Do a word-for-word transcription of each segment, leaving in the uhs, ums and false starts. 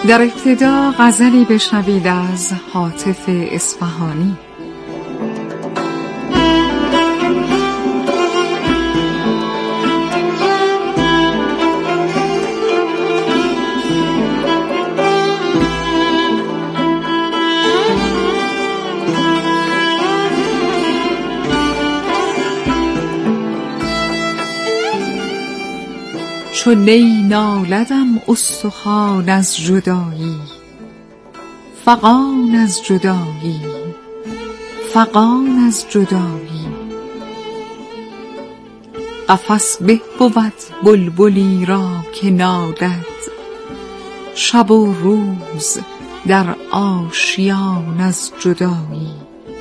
در ابتدا غزلی بشنوید از هاتف اصفهانی. چو نی نالدم استخوان از جدایی، فغان از جدایی، فغان از جدایی. قفس به بود بلبلی را که نالد، شب و روز در آشیان از جدایی.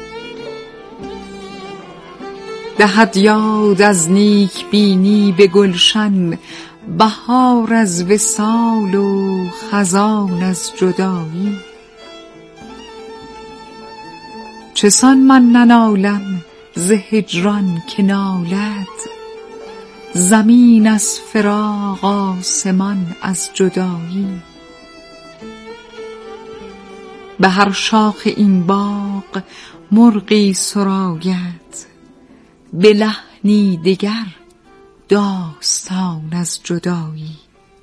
دهد یاد از نیک بینی به گلشن، بهار از وصال و خزان از جدایی. چسان من ننالم ز هجران که نالد، زمین از فراق آسمان از جدایی. به هر شاخ این باغ مرغی سراید، به لحنی دگر داستان از جدایی.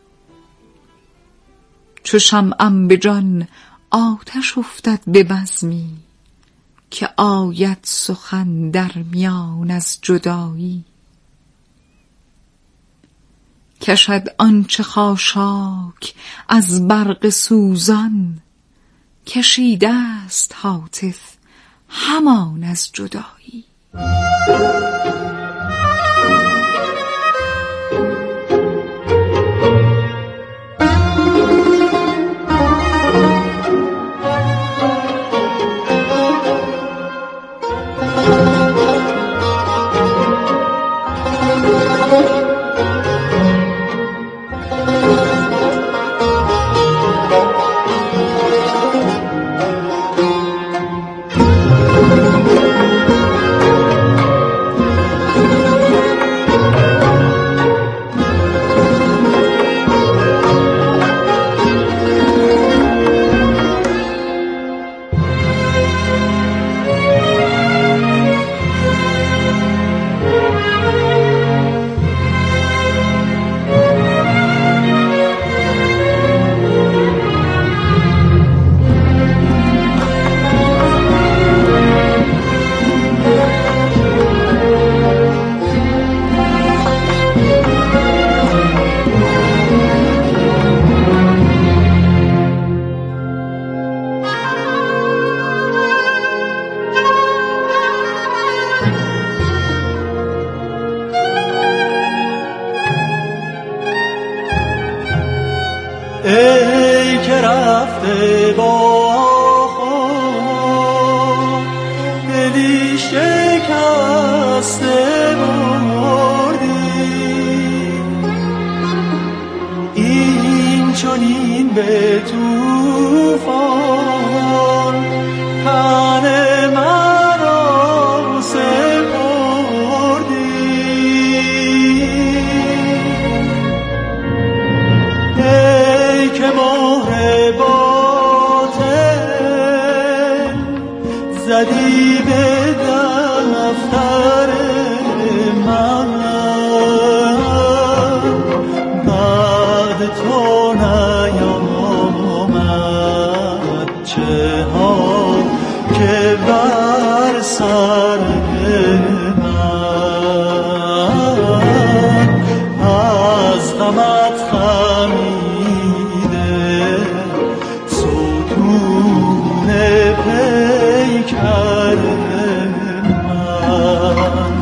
چو شمعم به جان آتش افتد به بزمی، که آید سخن در میان از جدایی. کشد آنچه خاشاک از برق سوزان، کشیده است هاتف همان از جدایی. ای که رفته با خود دلی شکسته بردی، این چنین به طوفان تن مرا سپردی. ای که مهر باطل زدی به دفتر من، بعد تو نیامد چه ها که بر سر من از غمت خمیده ستون پیکر من.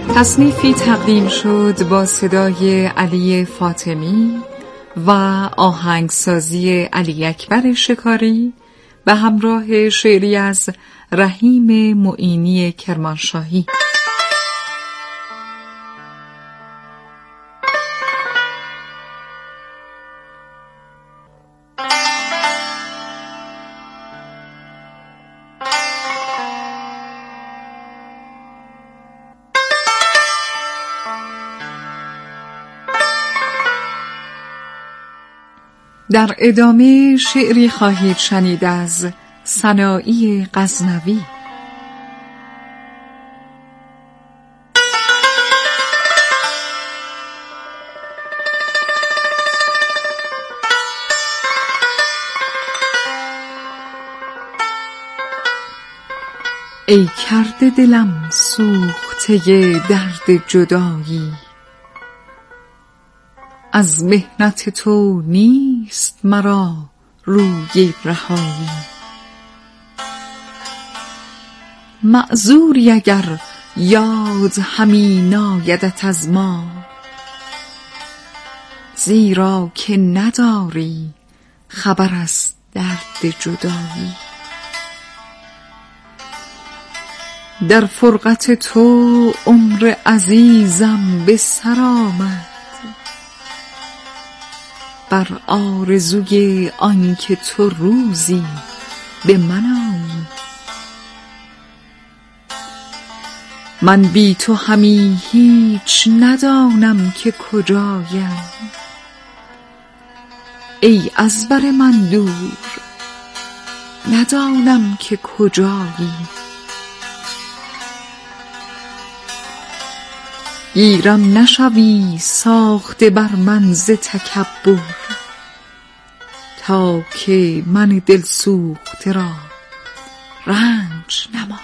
تصنیفی تقدیم شد با صدای علی فاطمی و آهنگسازی علی اکبر شکاری به همراه شعری از رحیم معینی کرمانشاهی. در ادامه شعری خواهید شنید از سنایی غزنوی. ای کرده دلم سوخته درد جدایی، از محنت تو نیست مرا روی رهایی. معذوری اگر یاد همی نایدت از ما، زیرا که نداری خبر از درد جدایی. در فرقت تو عمر عزیزم به سر آمد، بر آرزوی آن که تو روزی به من آیی. من بی تو همی هیچ ندانم که کجایم، ای از بر من دور ندانم که کجایی. گیرم نشوی ساخته بر من ز تکبر، تا که من دل سوخته را رنج نمایی.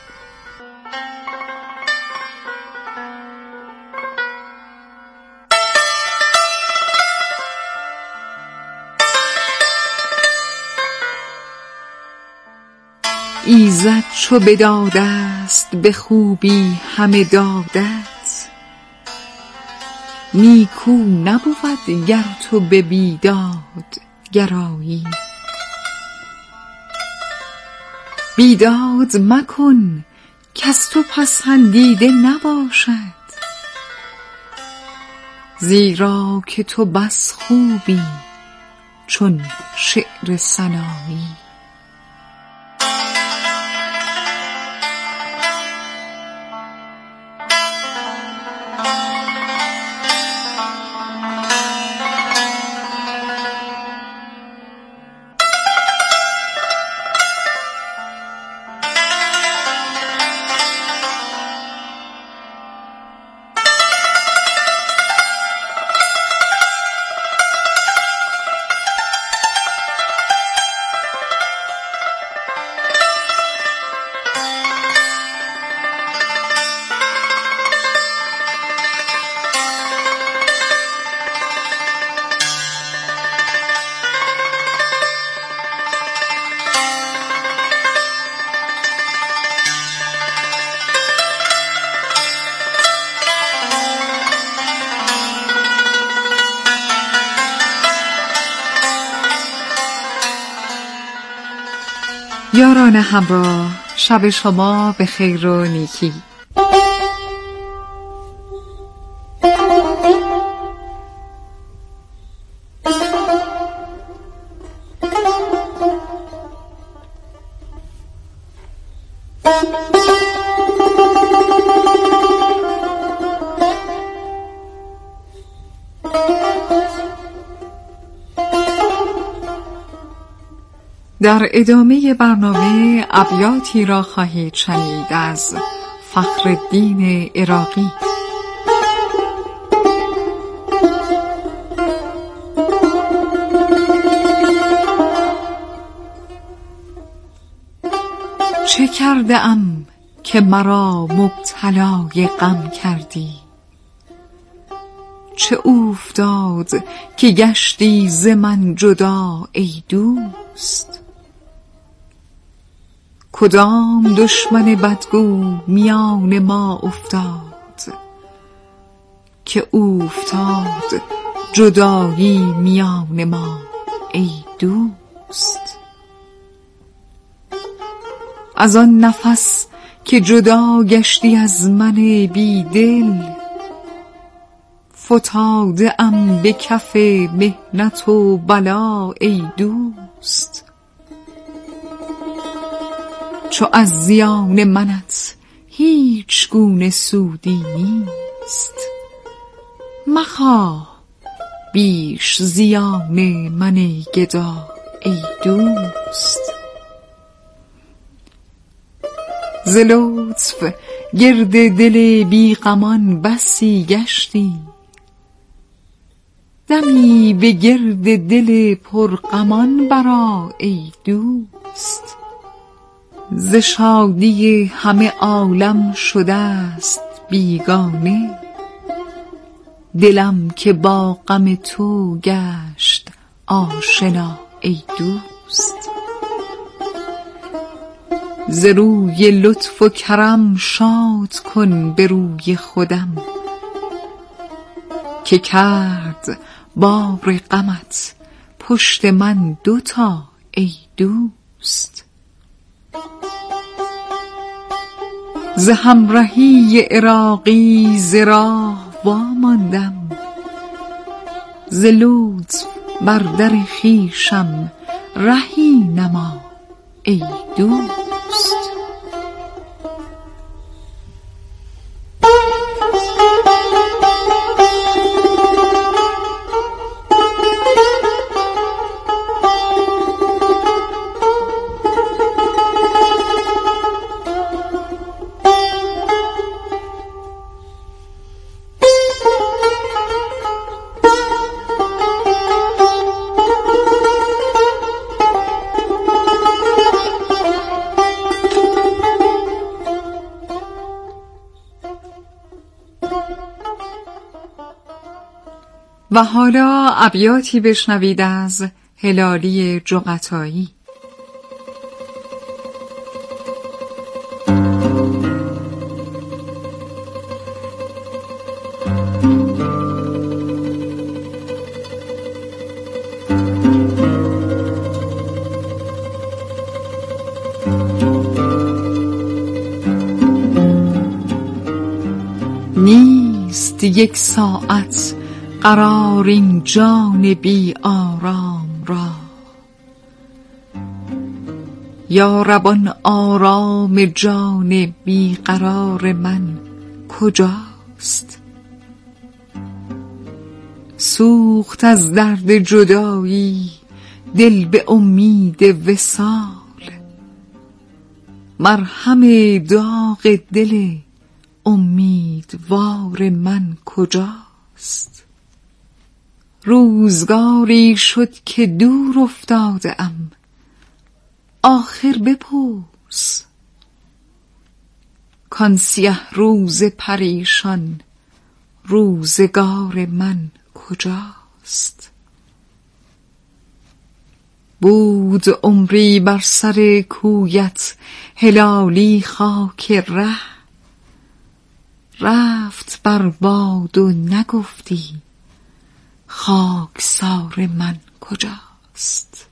ایزد چو بداده است به خوبی همه دادت، نیکو نبود گر تو به بیداد گرایی. بیداد مکن کز تو پسندیده نباشد، زیرا که تو بس خوبی چون شعر سنایی. یاران همراه، شب شما به خیر و نیکی. در ادامه برنامه ابیاتی را خواهید شنید از فخرالدین عراقی. چه کرده ام که مرا مبتلای غم کردی، چه اوفتاد که گشتی ز من جدا ای دوست. کدام دشمن بدگو میان ما افتاد، که اوفتاد جدایی میان ما ای دوست. از آن نفس که جدا گشتی از من بی دل، فتاده ام به کف محنت و بلا ای دوست. چو از زیان منت هیچ گونه سودی نیست، مخواه بیش زیان من ای گدا ای دوست. ز لطف گرد دل بی غمان بسی گشتی، دمی به گرد دل پر غمان برآ ای دوست. ز شادی همه عالم شده است بیگانه، دلم که با غم تو گشت آشنا ای دوست. ز روی لطف و کرم شاد کن به روی خودم، که کرد بار غمت پشت من دوتا ای دوست. ز همرهی عراقی ز راه واماندم، ز لطف بر در خویشم رهی نما ای دوست. و حالا ابیاتی بشنوید از هلالی جغتایی. نیست یک ساعت قرار این جان بی آرام را، یا رب آن آرام جان بی قرار من کجاست؟ سوخت از درد جدایی دل به امید وصال، مرهم داغ دل امیدوار من کجاست؟ روزگاری شد که دور افتاده ام، آخر بپرس کان سیه روز پریشان روزگار من کجاست؟ بود عمری بر سر کویت هلالی خاک ره، رفت بر باد و نگفتی خاکسار من کجاست؟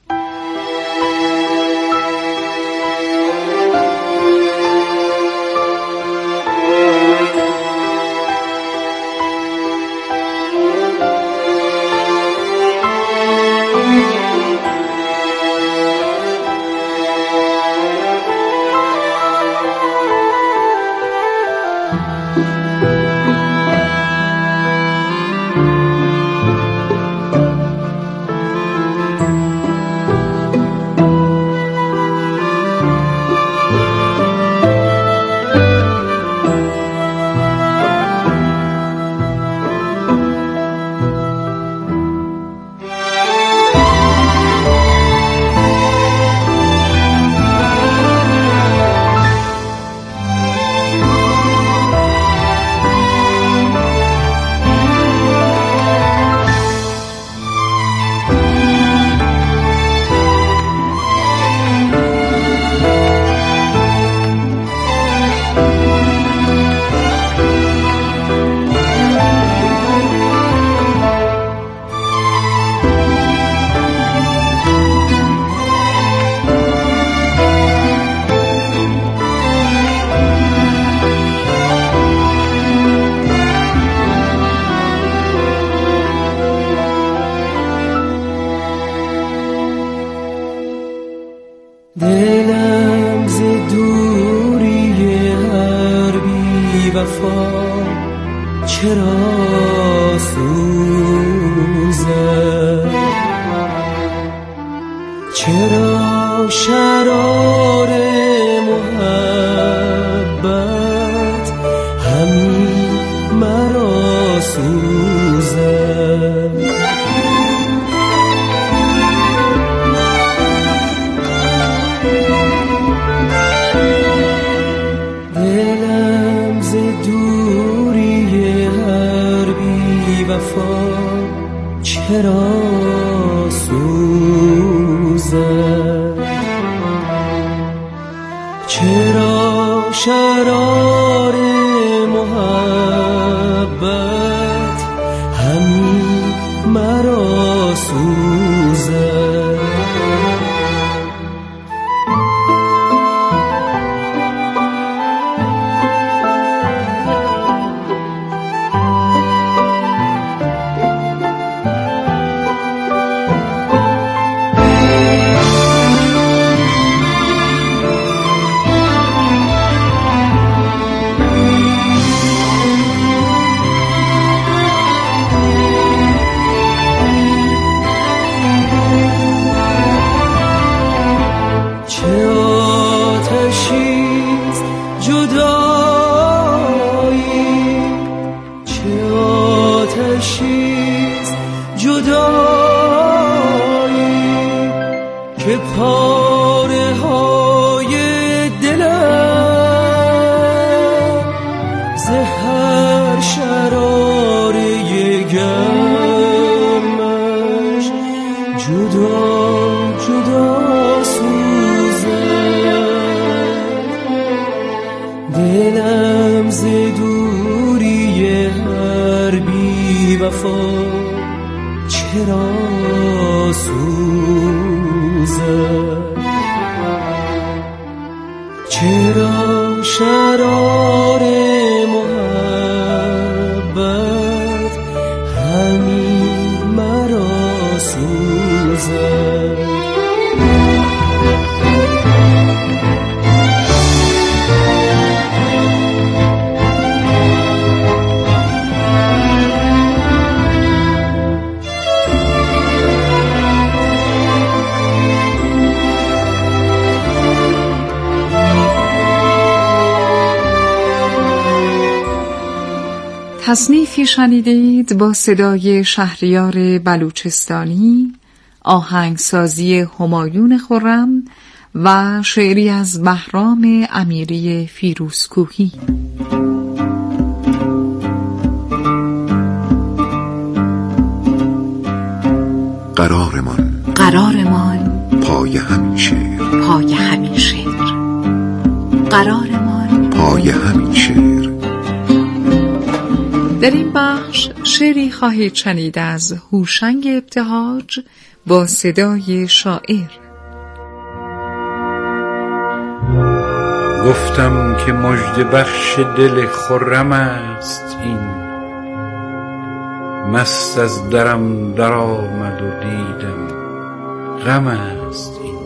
چرا سوزد، چرا شرار محبت همین مرا سوزد. دلم ز دوری هر بی وفا چرا سوزد، چرا شرار محبت همین مرا سوزد. که پاره های دلم ز هر شراره گرمش جدا جدا سوزد. دلم ز دوری هر بی وفا چرا سوزد، چرا شرار محبت همین مرا سوزد. تصنیفی شنیدید با صدای شهریار بلوچستانی، آهنگسازی همایون خرم و شعری از بهرام امیری فیروزکوهی. قرارمان قرارمان پای همین شعر، پای همین شعر، قرارمان پای همین شعر. در این بخش شعری خواهید شنید از هوشنگ ابتهاج با صدای شاعر. گفتم که مژده بخش دل خرم است این، مست از درم در آمد و دیدم غم است این.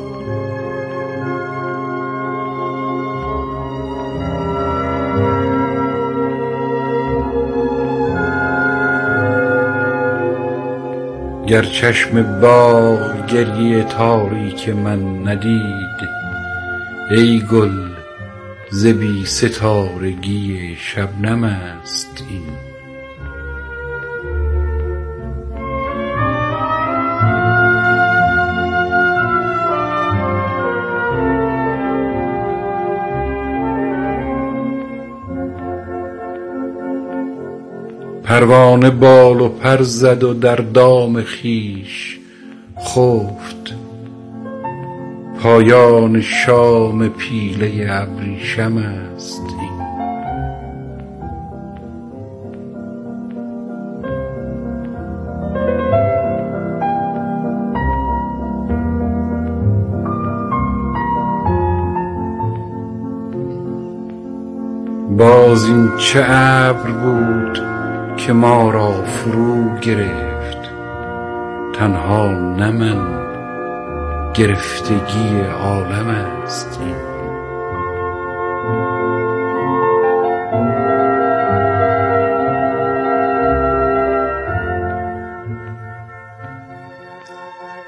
گر چشم باغ گریه تاریک من ندید، ای گل ز بی ستارگی شبنم است این. پروانه بال و پر زد و در دام خویش خفت، پایان شام پیله ابریشم است این. باز این چه ابر بود که ما را فرو گرفت، تنها نه من گرفتگی عالم است این.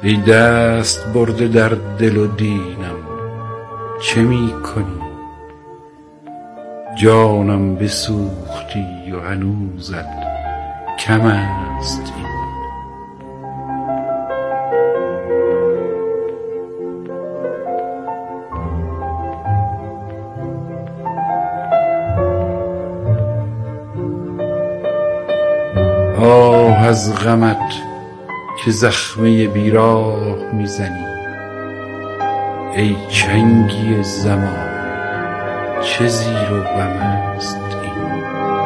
ای دست برده در دل و دینم چه می کنی؟ جانم بسوختی و هنوزت کم است این. آه از غمت که زخمه بیراه میزنی، ای چنگی زمان چه زیر و بم است این.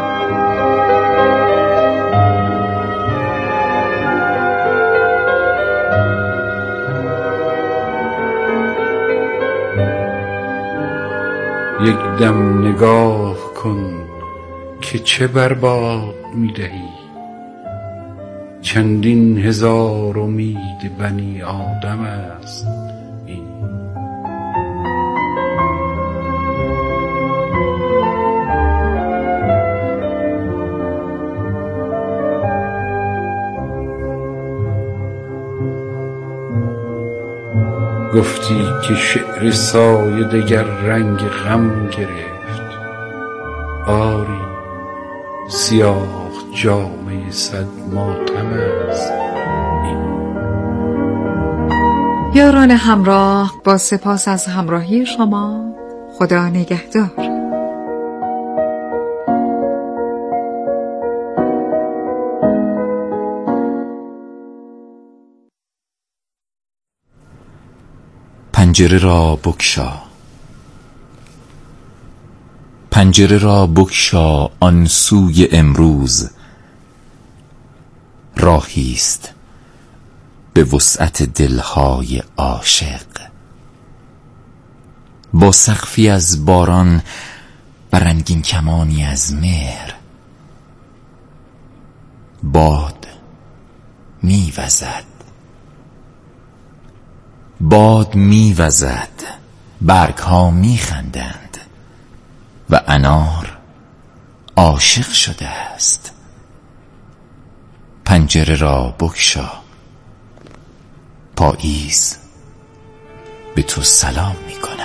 یک دم نگاه کن که چه برباد میدهی، چندین هزار امید بنی آدم است این. گفتی که شعر سایه دگر رنگ غم گرفت، آری سیاه جامه صد ماتم است این. یاران همراه، با سپاس از همراهی شما، خدا نگهدار. پنجره را بگشا، پنجره را بگشا، آن سوی امروز راهیست به وسعت دلهای عاشق. با سقفی از باران و رنگین کمانی از مهر، باد میوزد، باد میوزد، برگها میخندند و انار عاشق شده است. پنجره را بگشا، پاییز به تو سلام می کند.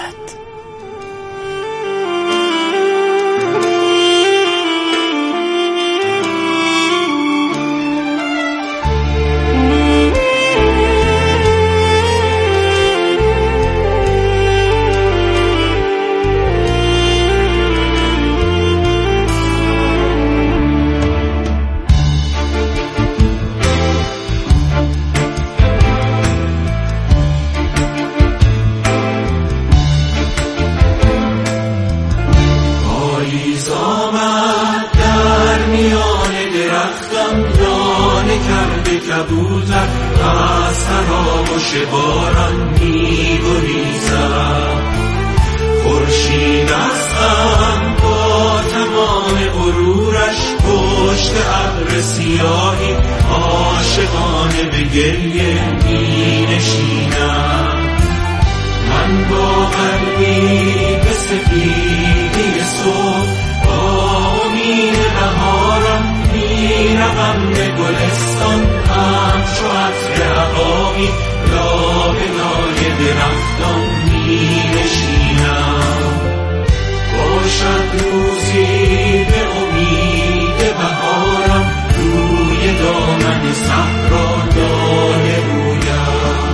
کبوتر از تراوش باران می گریزد، خورشید از غم با تمام غرورش پشت ابر سیاهی عاشقانه به گریه می نشیند. من با قلبی به سفیدی صبح با امید بهارم می روم به گلستان، همچو عطر عقاقی لابلای درختان می نشینم. باشد روزی به امید بهارم روی دامن صحرا داله رویم.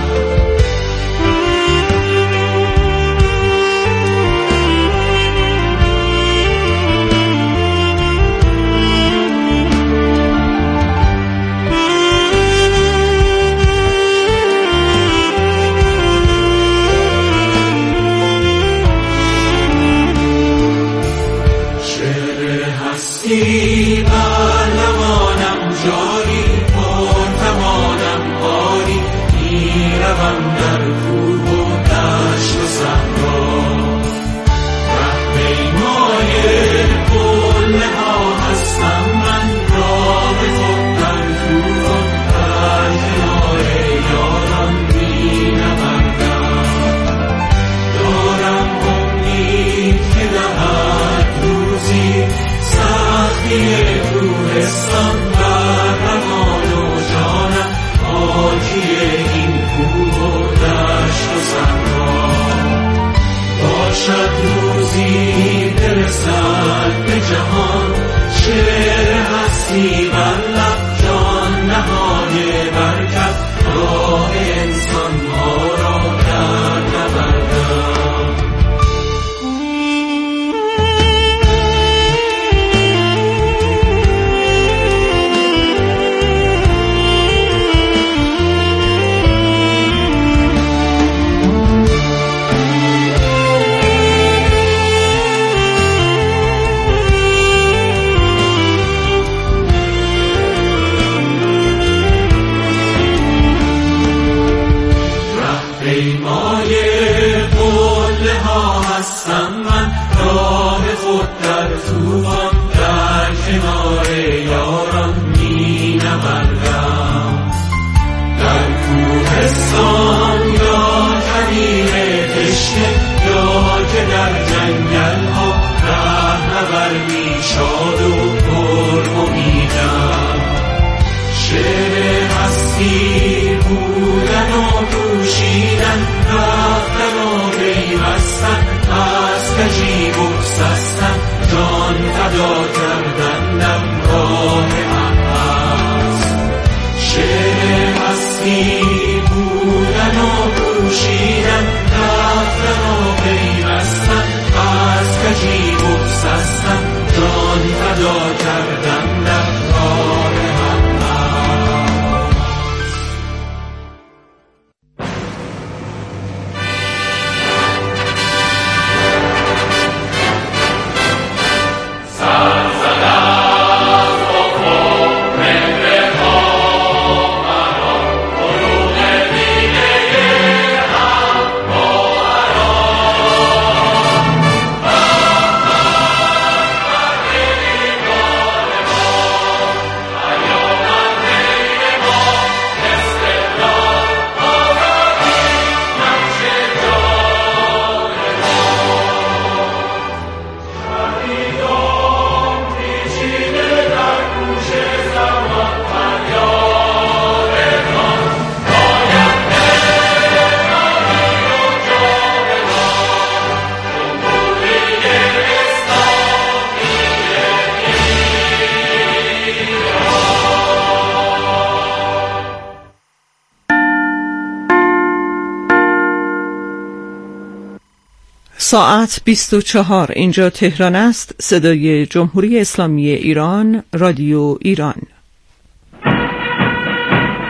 هستی بر لبانم جاری، پر توانم آری، میروم در کوه و دشت و صحرا. رهپیمای قله ها هستم من، راه خود در طوفان در کنار یاران مینوردم. دارم امید که دهد روزی سختی کوهستان بر روان و جانم، آکی این کوه طوفان در کنار یاران می نوردم. در کوهستان یا کویر تشنه یا که در جنگل ها رهنور می شاد و پر امیدم. شعر هستی بودن و پوشیدن رفتن و پیوستن از کجی بگسستن جان فدا کردن در راه من هست. شعر هستی بودن و پوشیدن رفتن و پیوستن از کجی بگسستن جان فدا کردن در راه من هست. ساعت بیست و چهار، اینجا تهران است. صدای جمهوری اسلامی ایران، رادیو ایران.